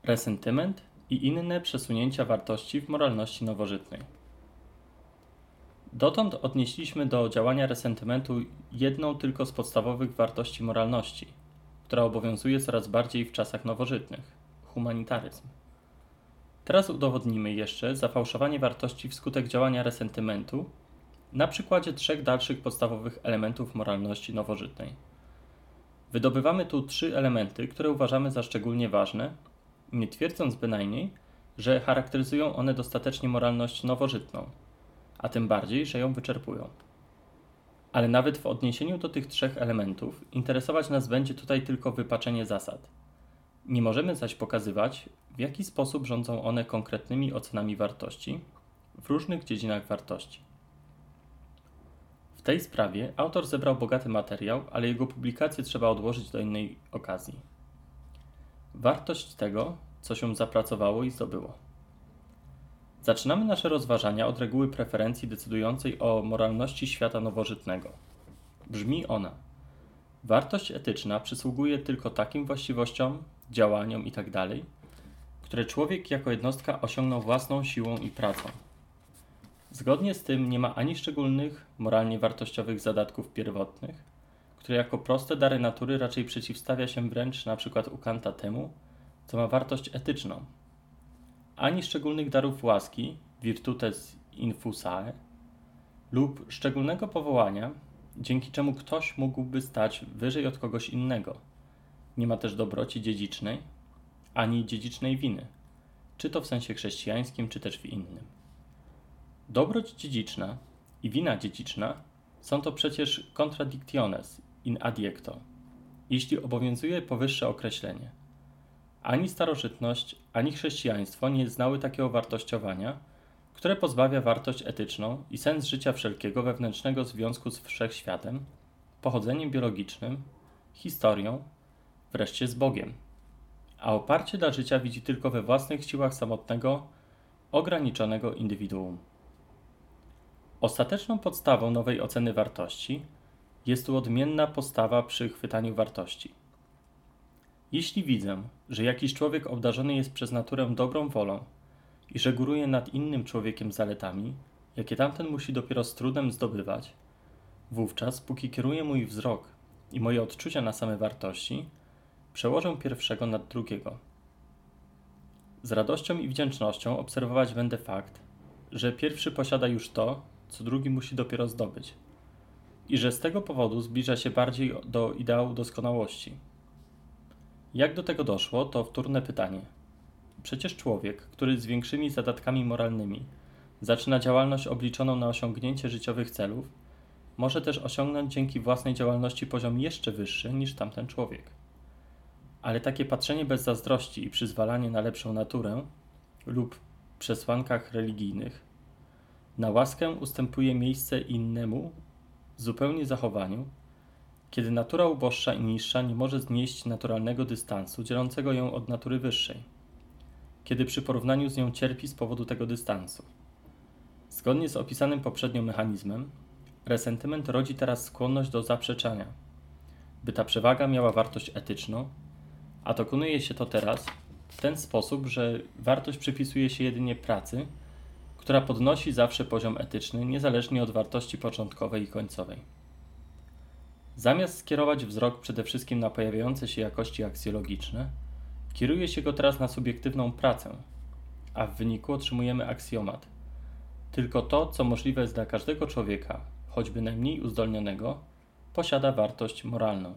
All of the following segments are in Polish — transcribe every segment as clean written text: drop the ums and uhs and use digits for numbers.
Resentyment i inne przesunięcia wartości w moralności nowożytnej. Dotąd odnieśliśmy do działania resentymentu jedną tylko z podstawowych wartości moralności, która obowiązuje coraz bardziej w czasach nowożytnych – humanitaryzm. Teraz udowodnimy jeszcze zafałszowanie wartości wskutek działania resentymentu na przykładzie 3 dalszych podstawowych elementów moralności nowożytnej. Wydobywamy tu 3 elementy, które uważamy za szczególnie ważne, nie twierdząc bynajmniej, że charakteryzują one dostatecznie moralność nowożytną, a tym bardziej, że ją wyczerpują. Ale nawet w odniesieniu do tych 3 elementów interesować nas będzie tutaj tylko wypaczenie zasad. Nie możemy zaś pokazywać, w jaki sposób rządzą one konkretnymi ocenami wartości w różnych dziedzinach wartości. W tej sprawie autor zebrał bogaty materiał, ale jego publikację trzeba odłożyć do innej okazji. Wartość tego, co się zapracowało i zdobyło. Zaczynamy nasze rozważania od reguły preferencji decydującej o moralności świata nowożytnego. Brzmi ona: wartość etyczna przysługuje tylko takim właściwościom, działaniom itd., które człowiek jako jednostka osiągnął własną siłą i pracą. Zgodnie z tym nie ma ani szczególnych, moralnie wartościowych zadatków pierwotnych, które jako proste dary natury raczej przeciwstawia się wręcz np. u Kanta temu, co ma wartość etyczną, ani szczególnych darów łaski, virtutes infusae, lub szczególnego powołania, dzięki czemu ktoś mógłby stać wyżej od kogoś innego. Nie ma też dobroci dziedzicznej, ani dziedzicznej winy, czy to w sensie chrześcijańskim, czy też w innym. Dobroć dziedziczna i wina dziedziczna są to przecież contradictiones in adjecto, jeśli obowiązuje powyższe określenie. Ani starożytność, ani chrześcijaństwo nie znały takiego wartościowania, które pozbawia wartość etyczną i sens życia wszelkiego wewnętrznego związku z wszechświatem, pochodzeniem biologicznym, historią, wreszcie z Bogiem, a oparcie dla życia widzi tylko we własnych siłach samotnego, ograniczonego indywiduum. Ostateczną podstawą nowej oceny wartości jest tu odmienna postawa przy chwytaniu wartości. Jeśli widzę, że jakiś człowiek obdarzony jest przez naturę dobrą wolą i że góruje nad innym człowiekiem zaletami, jakie tamten musi dopiero z trudem zdobywać, wówczas, póki kieruje mój wzrok i moje odczucia na same wartości, przełożę pierwszego nad drugiego. Z radością i wdzięcznością obserwować będę fakt, że pierwszy posiada już to, co drugi musi dopiero zdobyć, i że z tego powodu zbliża się bardziej do ideału doskonałości. Jak do tego doszło, to wtórne pytanie. Przecież człowiek, który z większymi zadatkami moralnymi zaczyna działalność obliczoną na osiągnięcie życiowych celów, może też osiągnąć dzięki własnej działalności poziom jeszcze wyższy niż tamten człowiek. Ale takie patrzenie bez zazdrości i przyzwalanie na lepszą naturę lub przesłankach religijnych na łaskę ustępuje miejsce innemu, zupełnie zachowaniu, kiedy natura uboższa i niższa nie może znieść naturalnego dystansu dzielącego ją od natury wyższej, kiedy przy porównaniu z nią cierpi z powodu tego dystansu. Zgodnie z opisanym poprzednio mechanizmem, resentyment rodzi teraz skłonność do zaprzeczania, by ta przewaga miała wartość etyczną, a dokonuje się to teraz w ten sposób, że wartość przypisuje się jedynie pracy, która podnosi zawsze poziom etyczny, niezależnie od wartości początkowej i końcowej. Zamiast skierować wzrok przede wszystkim na pojawiające się jakości aksjologiczne, kieruje się go teraz na subiektywną pracę, a w wyniku otrzymujemy aksjomat. Tylko to, co możliwe jest dla każdego człowieka, choćby najmniej uzdolnionego, posiada wartość moralną.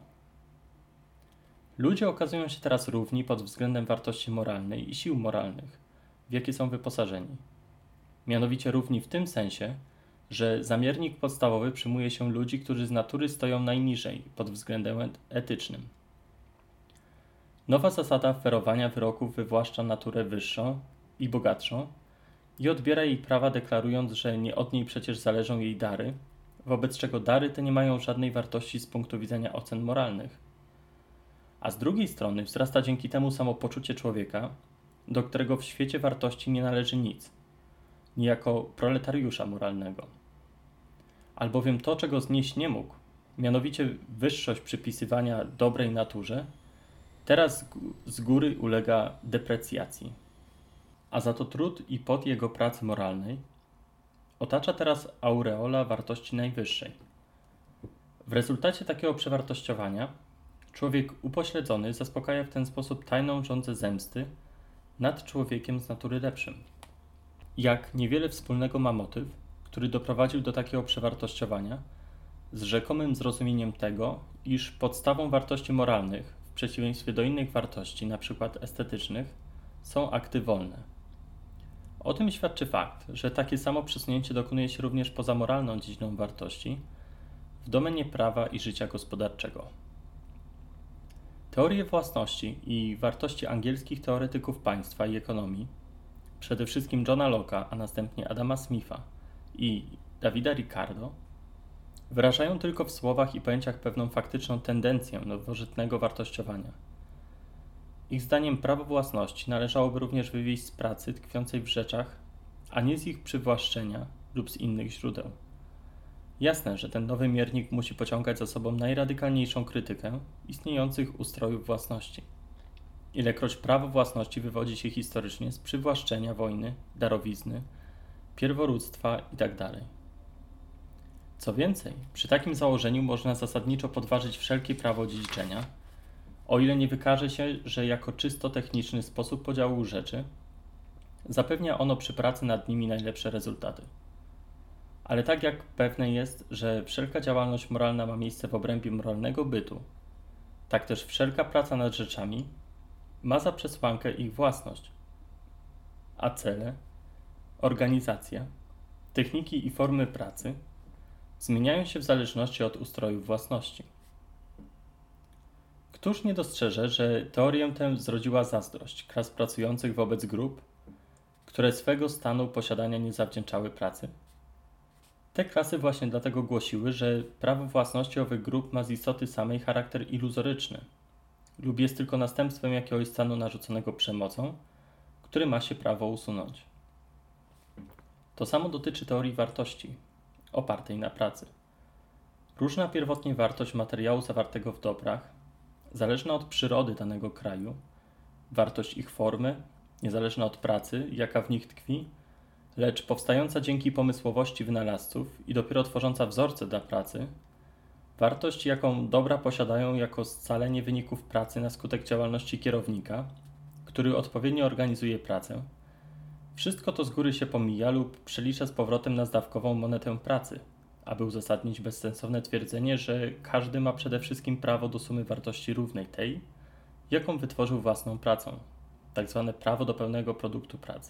Ludzie okazują się teraz równi pod względem wartości moralnej i sił moralnych, w jakie są wyposażeni. Mianowicie równi w tym sensie, że za miernik podstawowy przyjmuje się ludzi, którzy z natury stoją najniżej pod względem etycznym. Nowa zasada ferowania wyroków wywłaszcza naturę wyższą i bogatszą i odbiera jej prawa, deklarując, że nie od niej przecież zależą jej dary, wobec czego dary te nie mają żadnej wartości z punktu widzenia ocen moralnych. A z drugiej strony wzrasta dzięki temu samopoczucie człowieka, do którego w świecie wartości nie należy nic, niejako proletariusza moralnego. Albowiem to, czego znieść nie mógł, mianowicie wyższość przypisywania dobrej naturze, teraz z góry ulega deprecjacji, a za to trud i pot jego pracy moralnej otacza teraz aureola wartości najwyższej. W rezultacie takiego przewartościowania człowiek upośledzony zaspokaja w ten sposób tajną żądzę zemsty nad człowiekiem z natury lepszym. Jak niewiele wspólnego ma motyw, który doprowadził do takiego przewartościowania, z rzekomym zrozumieniem tego, iż podstawą wartości moralnych, w przeciwieństwie do innych wartości, np. estetycznych, są akty wolne. O tym świadczy fakt, że takie samo przesunięcie dokonuje się również poza moralną dziedziną wartości, w domenie prawa i życia gospodarczego. Teorie własności i wartości angielskich teoretyków państwa i ekonomii, przede wszystkim Johna Locke'a, a następnie Adama Smitha i Davida Ricardo, wyrażają tylko w słowach i pojęciach pewną faktyczną tendencję nowożytnego wartościowania. Ich zdaniem prawo własności należałoby również wywieźć z pracy tkwiącej w rzeczach, a nie z ich przywłaszczenia lub z innych źródeł. Jasne, że ten nowy miernik musi pociągać za sobą najradykalniejszą krytykę istniejących ustrojów własności. Ilekroć prawo własności wywodzi się historycznie z przywłaszczenia, wojny, darowizny, pierworództwa itd. Co więcej, przy takim założeniu można zasadniczo podważyć wszelkie prawo dziedziczenia, o ile nie wykaże się, że jako czysto techniczny sposób podziału rzeczy zapewnia ono przy pracy nad nimi najlepsze rezultaty. Ale tak jak pewne jest, że wszelka działalność moralna ma miejsce w obrębie moralnego bytu, tak też wszelka praca nad rzeczami ma za przesłankę ich własność, a cele, organizacja, techniki i formy pracy zmieniają się w zależności od ustrojów własności. Któż nie dostrzeże, że teorię tę zrodziła zazdrość klas pracujących wobec grup, które swego stanu posiadania nie zawdzięczały pracy? Te klasy właśnie dlatego głosiły, że prawo własności owych grup ma z istoty samej charakter iluzoryczny lub jest tylko następstwem jakiegoś stanu narzuconego przemocą, który ma się prawo usunąć. To samo dotyczy teorii wartości, opartej na pracy. Różna pierwotnie wartość materiału zawartego w dobrach, zależna od przyrody danego kraju, wartość ich formy, niezależna od pracy, jaka w nich tkwi, lecz powstająca dzięki pomysłowości wynalazców i dopiero tworząca wzorce dla pracy, wartość, jaką dobra posiadają jako scalenie wyników pracy na skutek działalności kierownika, który odpowiednio organizuje pracę, wszystko to z góry się pomija lub przelicza z powrotem na zdawkową monetę pracy, aby uzasadnić bezsensowne twierdzenie, że każdy ma przede wszystkim prawo do sumy wartości równej tej, jaką wytworzył własną pracą, tak zwane prawo do pełnego produktu pracy.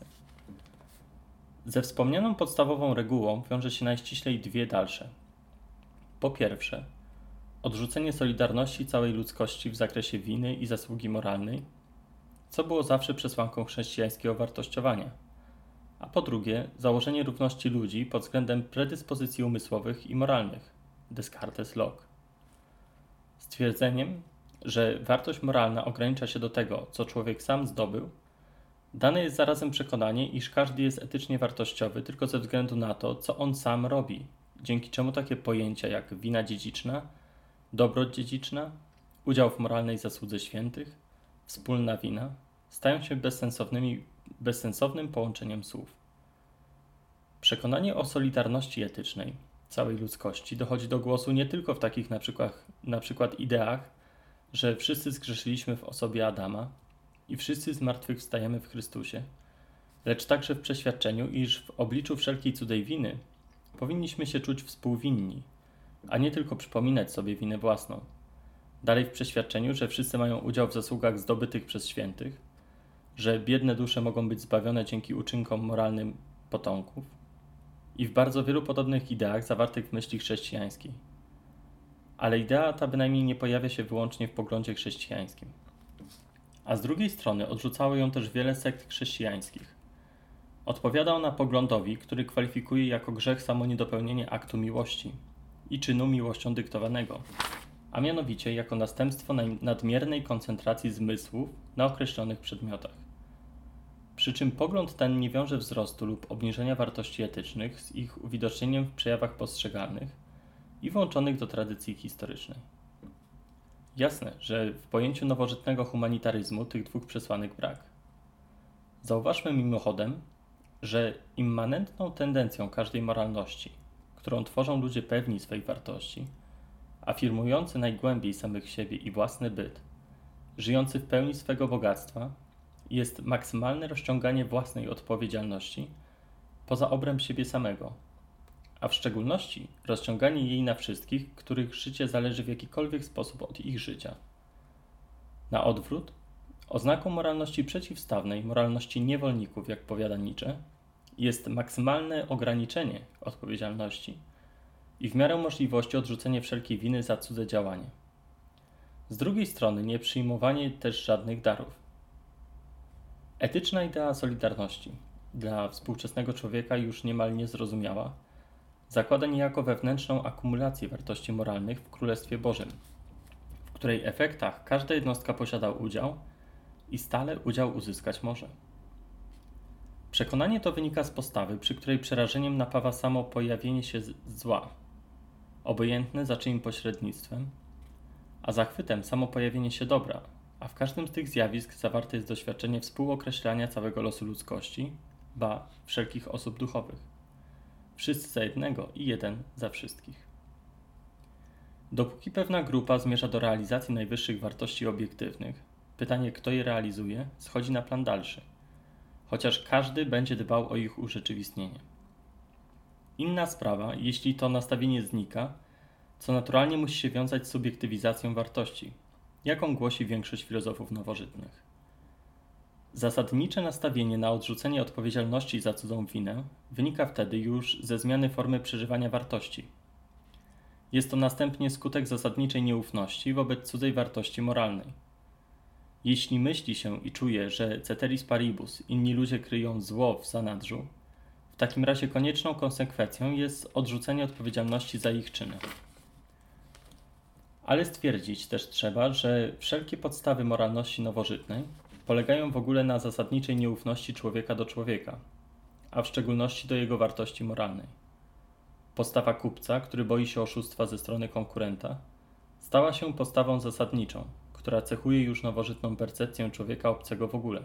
Ze wspomnianą podstawową regułą wiąże się najściślej dwie dalsze. Po pierwsze, odrzucenie solidarności całej ludzkości w zakresie winy i zasługi moralnej, co było zawsze przesłanką chrześcijańskiego wartościowania, a po drugie, założenie równości ludzi pod względem predyspozycji umysłowych i moralnych, Descartes-Locke. Stwierdzeniem, że wartość moralna ogranicza się do tego, co człowiek sam zdobył, dane jest zarazem przekonanie, iż każdy jest etycznie wartościowy tylko ze względu na to, co on sam robi, dzięki czemu takie pojęcia jak wina dziedziczna, dobroć dziedziczna, udział w moralnej zasłudze świętych, wspólna wina stają się bezsensownym połączeniem słów. Przekonanie o solidarności etycznej całej ludzkości dochodzi do głosu nie tylko w takich na przykład ideach, że wszyscy zgrzeszyliśmy w osobie Adama i wszyscy zmartwychwstajemy w Chrystusie, lecz także w przeświadczeniu, iż w obliczu wszelkiej cudzej winy powinniśmy się czuć współwinni, a nie tylko przypominać sobie winę własną. Dalej w przeświadczeniu, że wszyscy mają udział w zasługach zdobytych przez świętych, że biedne dusze mogą być zbawione dzięki uczynkom moralnym potomków i w bardzo wielu podobnych ideach zawartych w myśli chrześcijańskiej. Ale idea ta bynajmniej nie pojawia się wyłącznie w poglądzie chrześcijańskim. A z drugiej strony odrzucało ją też wiele sekt chrześcijańskich. Odpowiada ona poglądowi, który kwalifikuje jako grzech samo niedopełnienie aktu miłości i czynu miłością dyktowanego, a mianowicie jako następstwo nadmiernej koncentracji zmysłów na określonych przedmiotach. Przy czym pogląd ten nie wiąże wzrostu lub obniżenia wartości etycznych z ich uwidocznieniem w przejawach postrzegalnych i włączonych do tradycji historycznej. Jasne, że w pojęciu nowożytnego humanitaryzmu tych dwóch przesłanek brak. Zauważmy mimochodem, że immanentną tendencją każdej moralności, którą tworzą ludzie pewni swej wartości, afirmujący najgłębiej samych siebie i własny byt, żyjący w pełni swego bogactwa, jest maksymalne rozciąganie własnej odpowiedzialności poza obręb siebie samego, a w szczególności rozciąganie jej na wszystkich, których życie zależy w jakikolwiek sposób od ich życia. Na odwrót, oznaką moralności przeciwstawnej, moralności niewolników, jak powiada Nietzsche, jest maksymalne ograniczenie odpowiedzialności i w miarę możliwości odrzucenie wszelkiej winy za cudze działanie. Z drugiej strony nie przyjmowanie też żadnych darów. Etyczna idea solidarności, dla współczesnego człowieka już niemal niezrozumiała, zakłada niejako wewnętrzną akumulację wartości moralnych w Królestwie Bożym, w której efektach każda jednostka posiada udział i stale udział uzyskać może. Przekonanie to wynika z postawy, przy której przerażeniem napawa samo pojawienie się zła, obojętne za czyim pośrednictwem, a zachwytem samo pojawienie się dobra, a w każdym z tych zjawisk zawarte jest doświadczenie współokreślania całego losu ludzkości, ba, wszelkich osób duchowych. Wszyscy za jednego i jeden za wszystkich. Dopóki pewna grupa zmierza do realizacji najwyższych wartości obiektywnych, pytanie, kto je realizuje, schodzi na plan dalszy, chociaż każdy będzie dbał o ich urzeczywistnienie. Inna sprawa, jeśli to nastawienie znika, co naturalnie musi się wiązać z subiektywizacją wartości, jaką głosi większość filozofów nowożytnych. Zasadnicze nastawienie na odrzucenie odpowiedzialności za cudzą winę wynika wtedy już ze zmiany formy przeżywania wartości. Jest to następnie skutek zasadniczej nieufności wobec cudzej wartości moralnej. Jeśli myśli się i czuje, że ceteris paribus inni ludzie kryją zło w zanadrzu, w takim razie konieczną konsekwencją jest odrzucenie odpowiedzialności za ich czyny. Ale stwierdzić też trzeba, że wszelkie podstawy moralności nowożytnej polegają w ogóle na zasadniczej nieufności człowieka do człowieka, a w szczególności do jego wartości moralnej. Postawa kupca, który boi się oszustwa ze strony konkurenta, stała się postawą zasadniczą, która cechuje już nowożytną percepcję człowieka obcego w ogóle.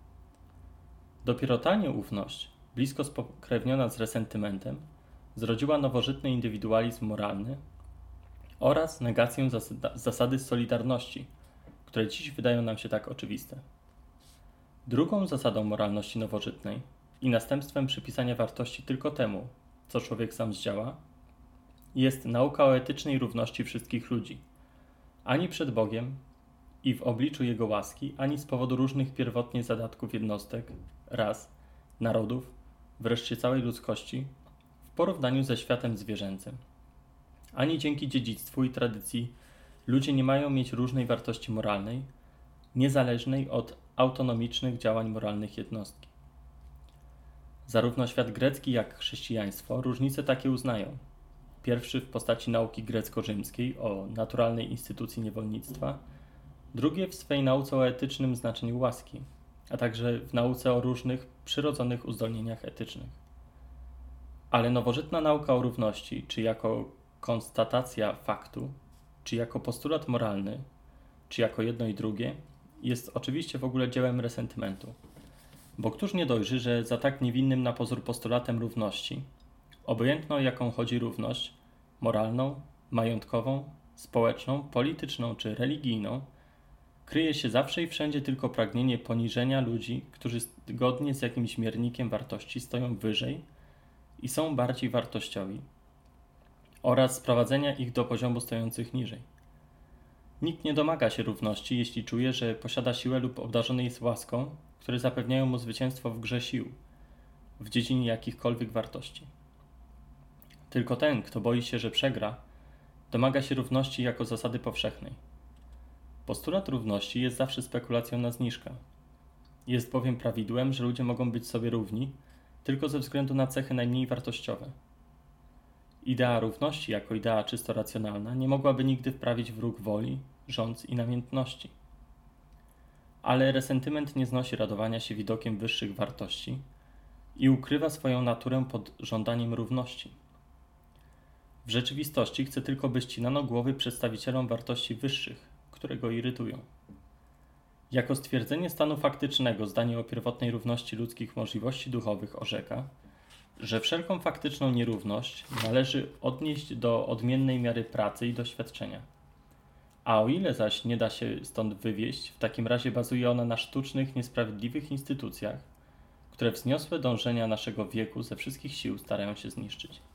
Dopiero ta nieufność, blisko spokrewniona z resentymentem, zrodziła nowożytny indywidualizm moralny oraz negację zasady solidarności, które dziś wydają nam się tak oczywiste. Drugą zasadą moralności nowożytnej i następstwem przypisania wartości tylko temu, co człowiek sam zdziała, jest nauka o etycznej równości wszystkich ludzi, ani przed Bogiem i w obliczu Jego łaski, ani z powodu różnych pierwotnie zadatków jednostek, ras, narodów, wreszcie całej ludzkości, w porównaniu ze światem zwierzęcym. Ani dzięki dziedzictwu i tradycji ludzie nie mają mieć różnej wartości moralnej, niezależnej od autonomicznych działań moralnych jednostki. Zarówno świat grecki, jak chrześcijaństwo różnice takie uznają. Pierwszy w postaci nauki grecko-rzymskiej o naturalnej instytucji niewolnictwa, drugie w swej nauce o etycznym znaczeniu łaski, a także w nauce o różnych przyrodzonych uzdolnieniach etycznych. Ale nowożytna nauka o równości, czy jako konstatacja faktu, czy jako postulat moralny, czy jako jedno i drugie, jest oczywiście w ogóle dziełem resentymentu. Bo któż nie dojrzy, że za tak niewinnym na pozór postulatem równości, obojętną jaką chodzi równość, moralną, majątkową, społeczną, polityczną czy religijną, kryje się zawsze i wszędzie tylko pragnienie poniżenia ludzi, którzy zgodnie z jakimś miernikiem wartości stoją wyżej i są bardziej wartościowi, oraz sprowadzenia ich do poziomu stojących niżej. Nikt nie domaga się równości, jeśli czuje, że posiada siłę lub obdarzony jest łaską, które zapewniają mu zwycięstwo w grze sił, w dziedzinie jakichkolwiek wartości. Tylko ten, kto boi się, że przegra, domaga się równości jako zasady powszechnej. Postulat równości jest zawsze spekulacją na zniżkę. Jest bowiem prawidłem, że ludzie mogą być sobie równi tylko ze względu na cechy najmniej wartościowe. Idea równości jako idea czysto racjonalna nie mogłaby nigdy wprawić w róg woli, rządz i namiętności. Ale resentyment nie znosi radowania się widokiem wyższych wartości i ukrywa swoją naturę pod żądaniem równości. W rzeczywistości chce tylko, by ścinano głowy przedstawicielom wartości wyższych, które go irytują. Jako stwierdzenie stanu faktycznego zdanie o pierwotnej równości ludzkich możliwości duchowych orzeka, że wszelką faktyczną nierówność należy odnieść do odmiennej miary pracy i doświadczenia. A o ile zaś nie da się stąd wywieść, w takim razie bazuje ona na sztucznych, niesprawiedliwych instytucjach, które wzniosłe dążenia naszego wieku ze wszystkich sił starają się zniszczyć.